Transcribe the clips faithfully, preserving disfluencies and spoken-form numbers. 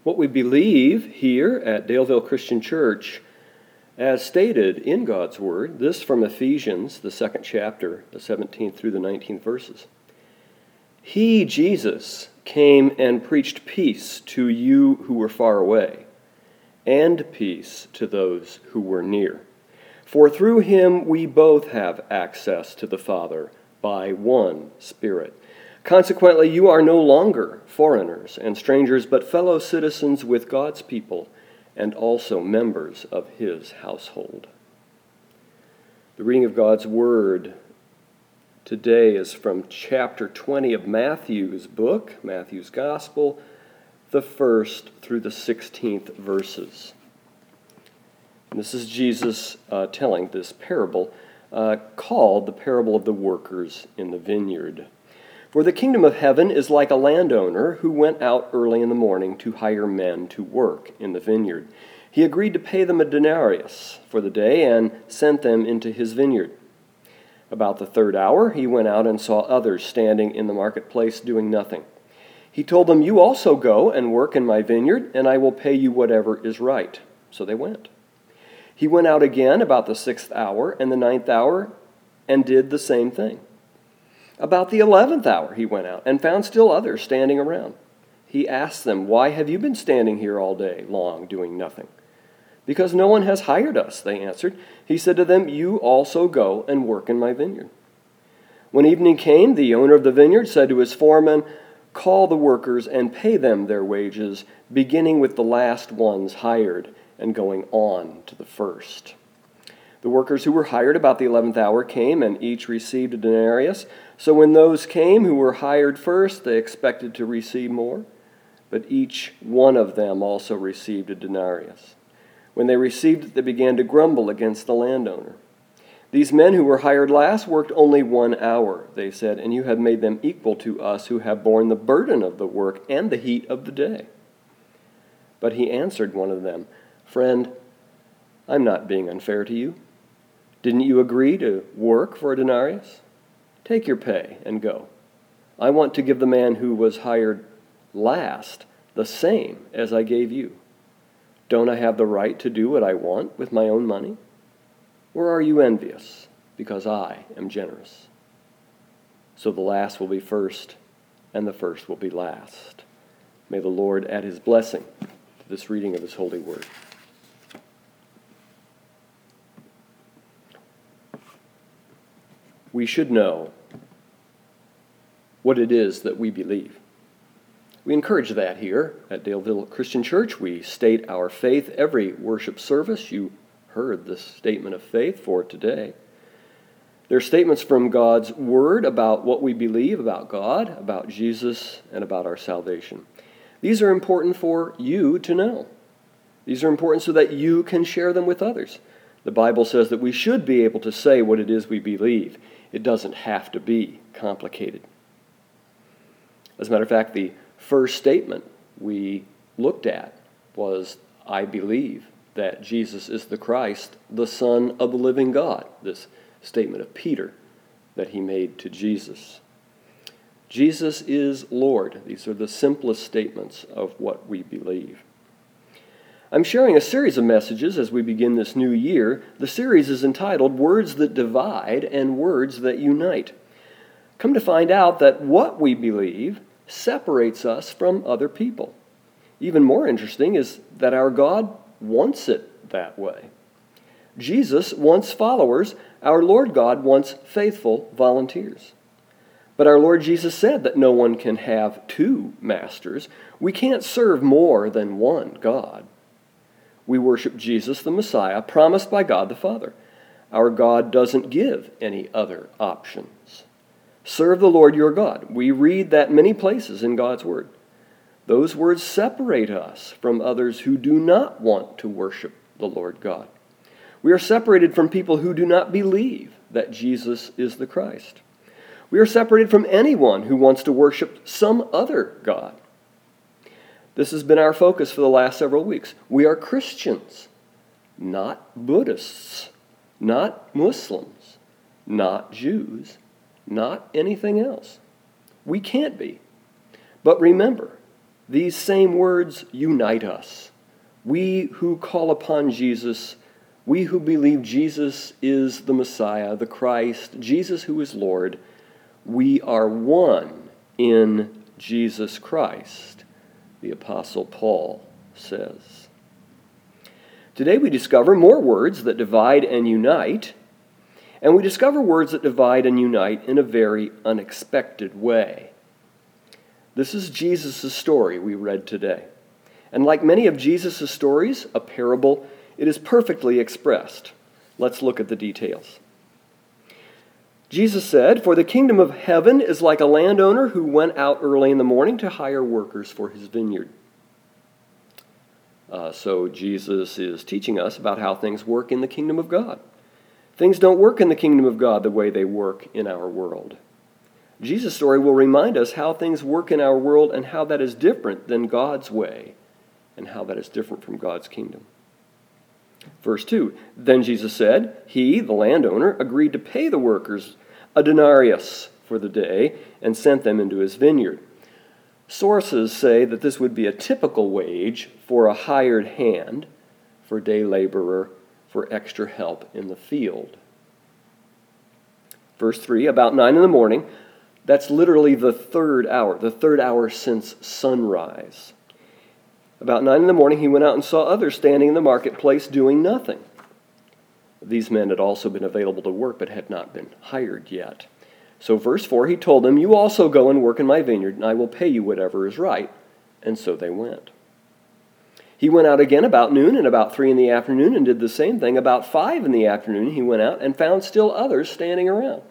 What we believe here at Daleville Christian Church, as stated in God's Word, this from Ephesians, the second chapter, the seventeenth through the nineteenth verses. He, Jesus, came and preached peace to you who were far away, and peace to those who were near. For through him we both have access to the Father by one Spirit. Consequently, you are no longer foreigners and strangers, but fellow citizens with God's people and also members of his household. The reading of God's Word today is from chapter twenty of Matthew's book, Matthew's Gospel, the first through the sixteenth verses. And this is Jesus uh, telling this parable uh, called the parable of the workers in the vineyard. For the kingdom of heaven is like a landowner who went out early in the morning to hire men to work in the vineyard. He agreed to pay them a denarius for the day and sent them into his vineyard. About the third hour, he went out and saw others standing in the marketplace doing nothing. He told them, "You also go and work in my vineyard, and I will pay you whatever is right." So they went. He went out again about the sixth hour and the ninth hour and did the same thing. About the eleventh hour he went out and found still others standing around. He asked them, "Why have you been standing here all day long doing nothing?" "Because no one has hired us," they answered. He said to them, "You also go and work in my vineyard." When evening came, the owner of the vineyard said to his foreman, "Call the workers and pay them their wages, beginning with the last ones hired and going on to the first." The workers who were hired about the eleventh hour came and each received a denarius. So when those came who were hired first, they expected to receive more, but each one of them also received a denarius. When they received it, they began to grumble against the landowner. "These men who were hired last worked only one hour," they said, "and you have made them equal to us who have borne the burden of the work and the heat of the day." But he answered one of them, "Friend, I'm not being unfair to you. Didn't you agree to work for a denarius? Take your pay and go. I want to give the man who was hired last the same as I gave you. Don't I have the right to do what I want with my own money? Or are you envious because I am generous?" So the last will be first, and the first will be last. May the Lord add his blessing to this reading of his holy word. We should know what it is that we believe. We encourage that here at Daleville Christian Church. We state our faith every worship service. You heard the statement of faith for today. There are statements from God's Word about what we believe about God, about Jesus, and about our salvation. These are important for you to know. These are important so that you can share them with others. The Bible says that we should be able to say what it is we believe. It doesn't have to be complicated. As a matter of fact, the first statement we looked at was, "I believe that Jesus is the Christ, the Son of the living God." This statement of Peter that he made to Jesus. Jesus is Lord. These are the simplest statements of what we believe. I'm sharing a series of messages as we begin this new year. The series is entitled Words That Divide and Words That Unite. Come to find out that what we believe separates us from other people. Even more interesting is that our God wants it that way. Jesus wants followers. Our Lord God wants faithful volunteers. But our Lord Jesus said that no one can have two masters. We can't serve more than one God. We worship Jesus, the Messiah, promised by God the Father. Our God doesn't give any other options. Serve the Lord your God. We read that many places in God's Word. Those words separate us from others who do not want to worship the Lord God. We are separated from people who do not believe that Jesus is the Christ. We are separated from anyone who wants to worship some other God. This has been our focus for the last several weeks. We are Christians, not Buddhists, not Muslims, not Jews, not anything else. We can't be. But remember, These same words unite us. We who call upon Jesus, we who believe Jesus is the Messiah, the Christ, Jesus who is Lord, we are one in Jesus Christ, the Apostle Paul says. Today we discover more words that divide and unite, and we discover words that divide and unite in a very unexpected way. This is Jesus' story we read today. And like many of Jesus' stories, a parable, it is perfectly expressed. Let's look at the details. Jesus said, "For the kingdom of heaven is like a landowner who went out early in the morning to hire workers for his vineyard." Uh, so Jesus is teaching us about how things work in the kingdom of God. Things don't work in the kingdom of God the way they work in our world. Jesus' story will remind us how things work in our world and how that is different than God's way and how that is different from God's kingdom. Verse two, "Then Jesus said, he, the landowner, agreed to pay the workers a denarius for the day and sent them into his vineyard." Sources say that this would be a typical wage for a hired hand, for day laborer, for extra help in the field. Verse three, "About nine in the morning," that's literally the third hour, the third hour since sunrise. "About nine in the morning, he went out and saw others standing in the marketplace doing nothing." These men had also been available to work, but had not been hired yet. So verse four, "He told them, 'You also go and work in my vineyard, and I will pay you whatever is right.' And so they went. He went out again about noon and about three in the afternoon and did the same thing. About five in the afternoon he went out and found still others standing around."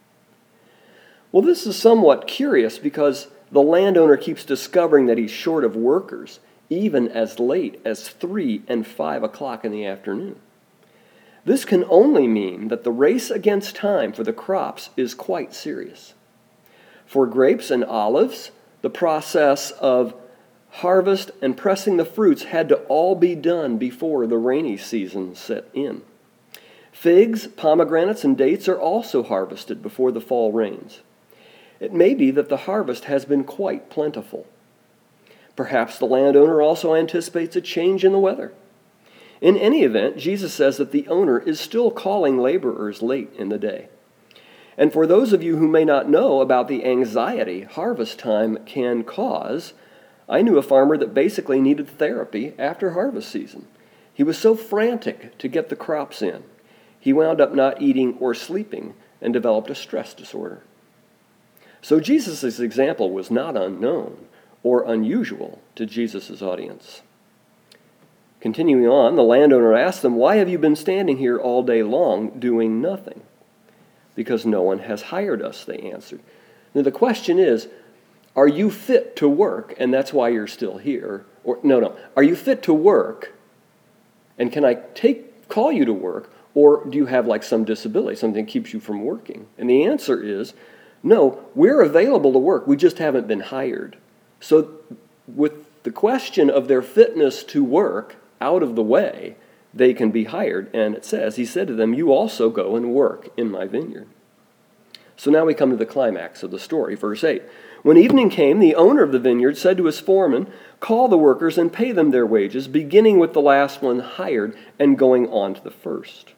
Well, this is somewhat curious because the landowner keeps discovering that he's short of workers, even as late as three and five o'clock in the afternoon. This can only mean that the race against time for the crops is quite serious. For grapes and olives, the process of harvest and pressing the fruits had to all be done before the rainy season set in. Figs, pomegranates, and dates are also harvested before the fall rains. It may be that the harvest has been quite plentiful. Perhaps the landowner also anticipates a change in the weather. In any event, Jesus says that the owner is still calling laborers late in the day. And for those of you who may not know about the anxiety harvest time can cause, I knew a farmer that basically needed therapy after harvest season. He was so frantic to get the crops in. He wound up not eating or sleeping and developed a stress disorder. So Jesus' example was not unknown or unusual to Jesus' audience. Continuing on, the landowner asked them, "Why have you been standing here all day long doing nothing?" "Because no one has hired us," they answered. Now the question is, are you fit to work and that's why you're still here? Or no, no. Are you fit to work and can I take call you to work, or do you have like some disability, something that keeps you from working? And the answer is, no, we're available to work. We just haven't been hired. So with the question of their fitness to work out of the way, they can be hired. And it says, he said to them, "You also go and work in my vineyard." So now we come to the climax of the story, verse eight. "When evening came, the owner of the vineyard said to his foreman, 'Call the workers and pay them their wages, beginning with the last one hired and going on to the first.'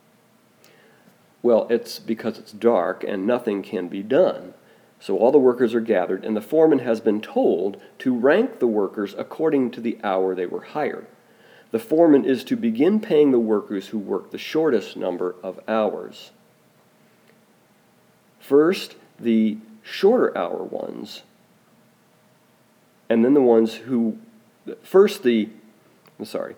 Well, it's because it's dark and nothing can be done. So all the workers are gathered, and the foreman has been told to rank the workers according to the hour they were hired. The foreman is to begin paying the workers who work the shortest number of hours. First, the shorter hour ones, and then the ones who, first the, I'm sorry,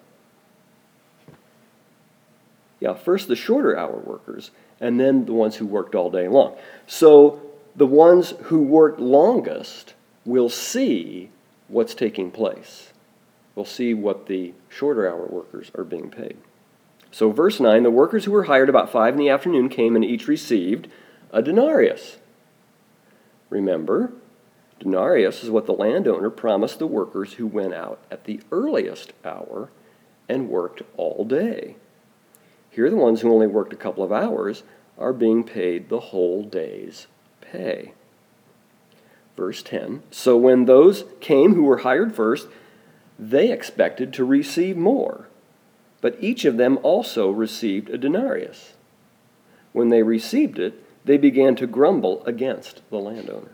yeah, first the shorter hour workers, and then the ones who worked all day long. So the ones who worked longest will see what's taking place. We'll see what the shorter hour workers are being paid. So verse nine, the workers who were hired about five in the afternoon came and each received a denarius. Remember, denarius is what the landowner promised the workers who went out at the earliest hour and worked all day. Here the ones who only worked a couple of hours are being paid the whole day's pay. Verse ten, so when those came who were hired first, they expected to receive more, but each of them also received a denarius. When they received it, they began to grumble against the landowner.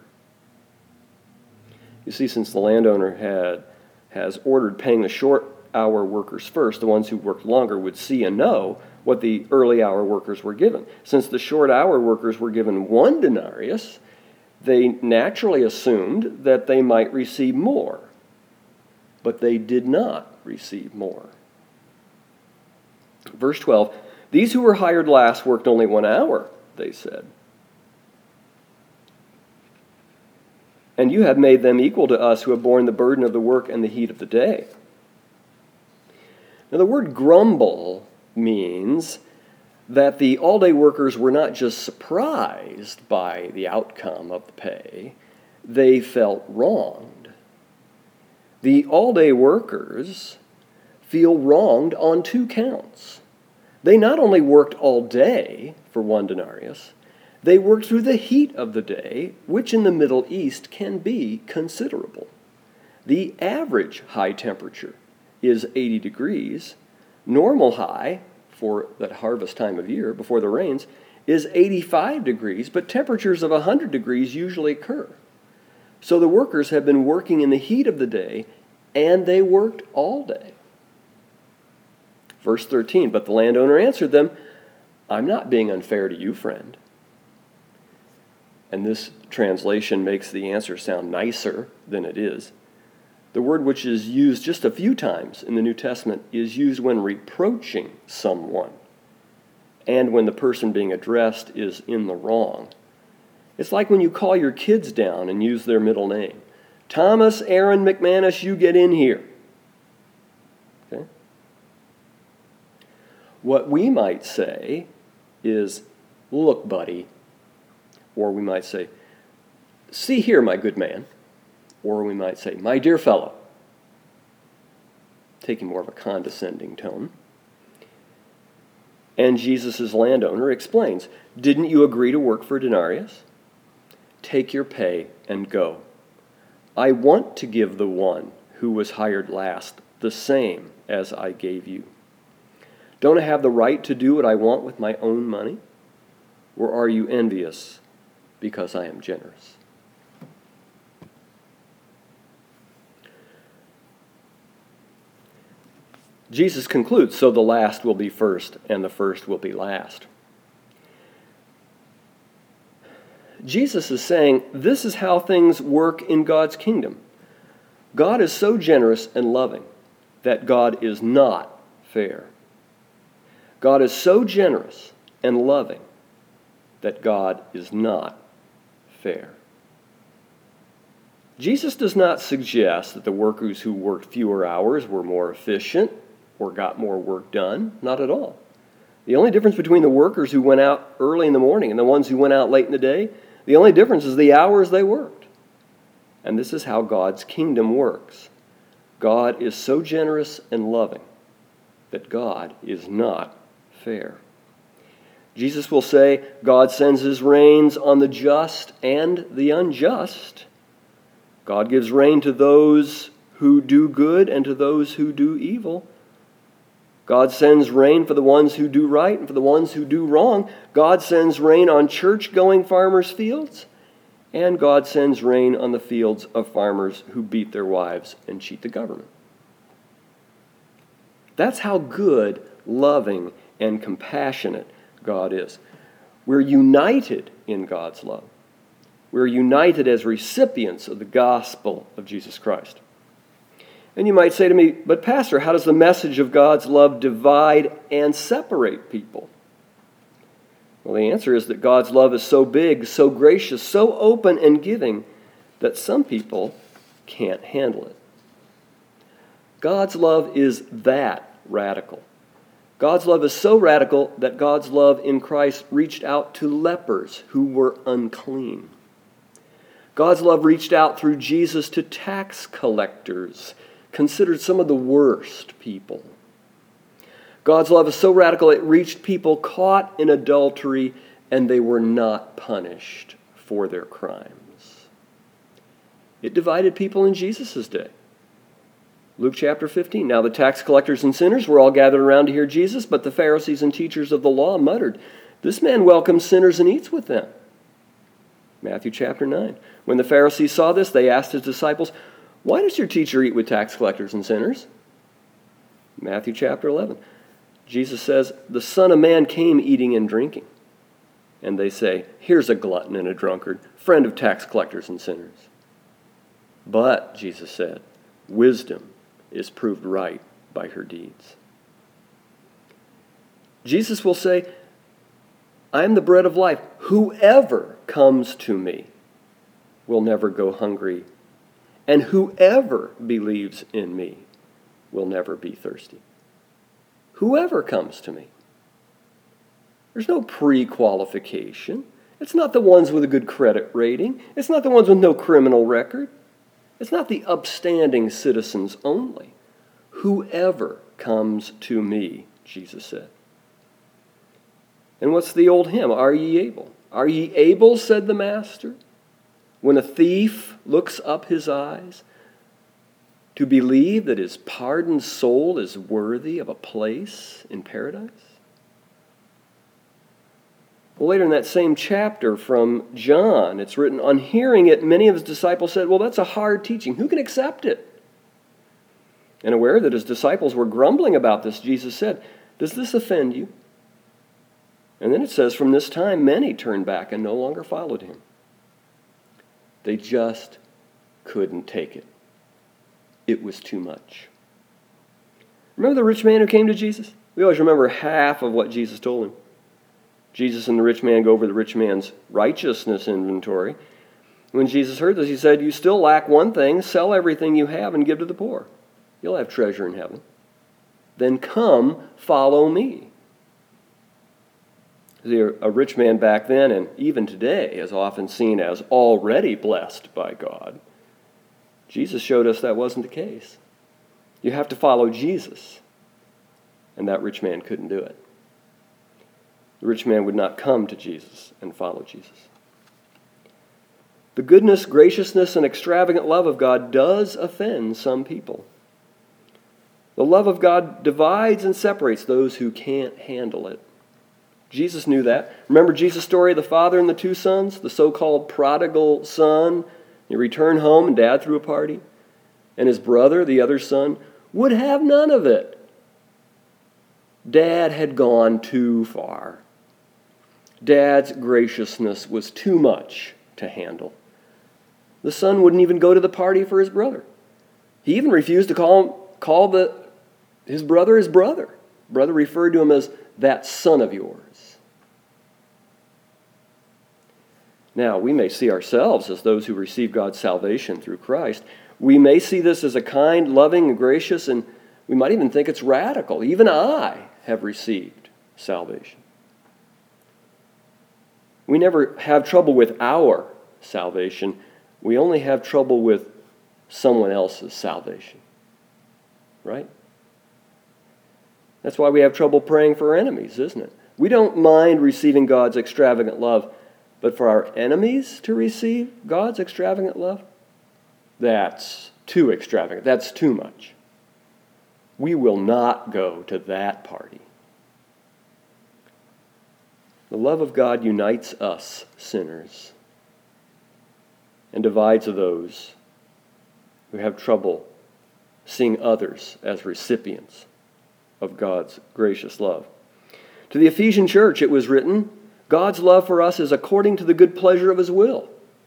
You see, since the landowner had has ordered paying the short-hour workers first, the ones who worked longer would see and know what the early-hour workers were given. Since the short-hour workers were given one denarius, they naturally assumed that they might receive more, but they did not receive more. Verse twelve, these who were hired last worked only one hour, they said. And you have made them equal to us who have borne the burden of the work and the heat of the day. Now the word grumble means that the all-day workers were not just surprised by the outcome of the pay, they felt wronged. The all-day workers feel wronged on two counts. They not only worked all day for one denarius, they worked through the heat of the day, which in the Middle East can be considerable. The average high temperature is eighty degrees. Normal high for that harvest time of year, before the rains, is eighty-five degrees, but temperatures of one hundred degrees usually occur. So the workers have been working in the heat of the day, and they worked all day. Verse thirteen, but the landowner answered them, I'm not being unfair to you, friend. And this translation makes the answer sound nicer than it is. The word which is used just a few times in the New Testament is used when reproaching someone and when the person being addressed is in the wrong. It's like when you call your kids down and use their middle name. Thomas Aaron McManus, you get in here. Okay? What we might say is, look, buddy. Or we might say, see here, my good man. Or we might say, my dear fellow. Taking more of a condescending tone. And Jesus' landowner explains, didn't you agree to work for a denarius? Take your pay and go. I want to give the one who was hired last the same as I gave you. Don't I have the right to do what I want with my own money? Or are you envious because I am generous? Jesus concludes, so the last will be first and the first will be last. Jesus is saying this is how things work in God's kingdom. God is so generous and loving that God is not fair. God is so generous and loving that God is not fair. Jesus does not suggest that the workers who worked fewer hours were more efficient or got more work done. Not at all. The only difference between the workers who went out early in the morning and the ones who went out late in the day, the only difference is the hours they worked. And this is how God's kingdom works. God is so generous and loving that God is not fair. Jesus will say, God sends his rains on the just and the unjust. God gives rain to those who do good and to those who do evil. God sends rain for the ones who do right and for the ones who do wrong. God sends rain on church-going farmers' fields, and God sends rain on the fields of farmers who beat their wives and cheat the government. That's how good, loving, and compassionate God is. We're united in God's love. We're united as recipients of the gospel of Jesus Christ. And you might say to me, but Pastor, how does the message of God's love divide and separate people? Well, the answer is that God's love is so big, so gracious, so open and giving that some people can't handle it. God's love is that radical. God's love is so radical that God's love in Christ reached out to lepers who were unclean. God's love reached out through Jesus to tax collectors, considered some of the worst people. God's love is so radical it reached people caught in adultery and they were not punished for their crimes. It divided people in Jesus' day. Luke chapter fifteen. Now the tax collectors and sinners were all gathered around to hear Jesus, but the Pharisees and teachers of the law muttered, "This man welcomes sinners and eats with them." Matthew chapter nine. When the Pharisees saw this, they asked his disciples, "Why does your teacher eat with tax collectors and sinners?" Matthew chapter eleven. Jesus says, "The Son of Man came eating and drinking." And they say, "Here's a glutton and a drunkard, friend of tax collectors and sinners." But, Jesus said, wisdom is proved right by her deeds. Jesus will say, "I am the bread of life. Whoever comes to me will never go hungry, and whoever believes in me will never be thirsty." Whoever comes to me. There's no pre-qualification. It's not the ones with a good credit rating. It's not the ones with no criminal record. It's not the upstanding citizens only. Whoever comes to me, Jesus said. And what's the old hymn? Are ye able? Are ye able, said the Master, when a thief looks up his eyes, to believe that his pardoned soul is worthy of a place in paradise? Well, later in that same chapter from John, it's written, on hearing it, many of his disciples said, "Well, that's a hard teaching. Who can accept it?" And aware that his disciples were grumbling about this, Jesus said, "Does this offend you?" And then it says, from this time, many turned back and no longer followed him. They just couldn't take it. It was too much. Remember the rich man who came to Jesus? We always remember half of what Jesus told him. Jesus and the rich man go over the rich man's righteousness inventory. When Jesus heard this, he said, "You still lack one thing. Sell everything you have and give to the poor. You'll have treasure in heaven. Then come, follow me." See, a rich man back then, and even today, is often seen as already blessed by God. Jesus showed us that wasn't the case. You have to follow Jesus. And that rich man couldn't do it. The rich man would not come to Jesus and follow Jesus. The goodness, graciousness, and extravagant love of God does offend some people. The love of God divides and separates those who can't handle it. Jesus knew that. Remember Jesus' story of the father and the two sons? The so-called prodigal son. He returned home and dad threw a party. And his brother, the other son, would have none of it. Dad had gone too far. Dad's graciousness was too much to handle. The son wouldn't even go to the party for his brother. He even refused to call, call the, his brother his brother. Brother referred to him as that son of yours. Now, we may see ourselves as those who receive God's salvation through Christ. We may see this as a kind, loving, and gracious, and we might even think it's radical. Even I have received salvation. We never have trouble with our salvation. We only have trouble with someone else's salvation. Right? That's why we have trouble praying for our enemies, isn't it? We don't mind receiving God's extravagant love, but for our enemies to receive God's extravagant love, that's too extravagant. That's too much. We will not go to that party. The love of God unites us, sinners, and divides those who have trouble seeing others as recipients of God's gracious love. To the Ephesian church it was written, God's love for us is according to the good pleasure of His will.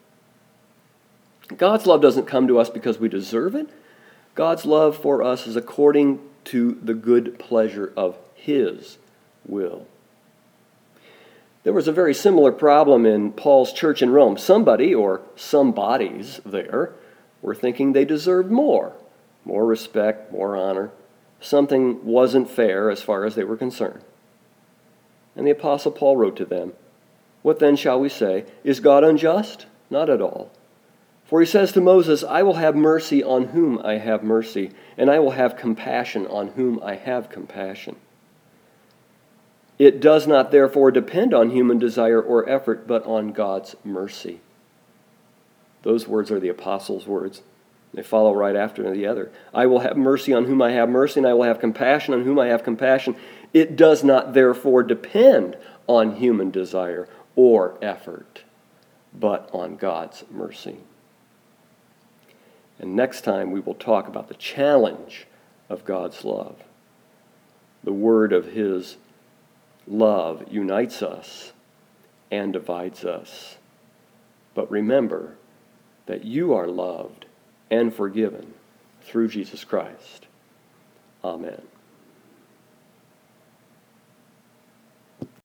God's love doesn't come to us because we deserve it. God's love for us is according to the good pleasure of His will. There was a very similar problem in Paul's church in Rome. Somebody, or some bodies there, were thinking they deserved more. More respect, more honor. Something wasn't fair as far as they were concerned. And the Apostle Paul wrote to them, "What then shall we say? Is God unjust? Not at all. For he says to Moses, I will have mercy on whom I have mercy, and I will have compassion on whom I have compassion. It does not therefore depend on human desire or effort, but on God's mercy." Those words are the apostles' words. They follow right after the other. I will have mercy on whom I have mercy, and I will have compassion on whom I have compassion. It does not therefore depend on human desire or effort, but on God's mercy. And next time we will talk about the challenge of God's love. The word of his love unites us and divides us. But remember that you are loved and forgiven through Jesus Christ. Amen.